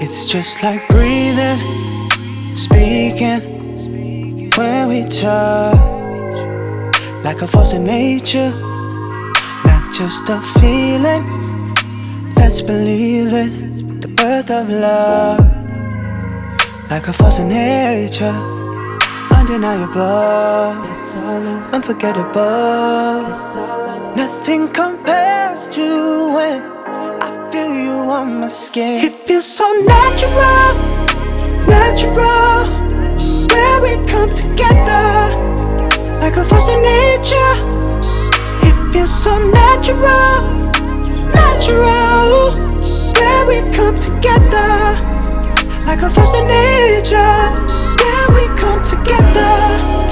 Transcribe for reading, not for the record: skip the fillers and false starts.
It's just like breathing, speaking when we touch, like a force in nature, not just a feeling. Let's believe it, the birth of love, like a force in nature, undeniable, unforgettable. Nothing compares to when I feel you on my skin. It feels so natural, natural, where we come together, like a force in nature. It feels so natural, natural, where we come together, like a force in nature, where we come together.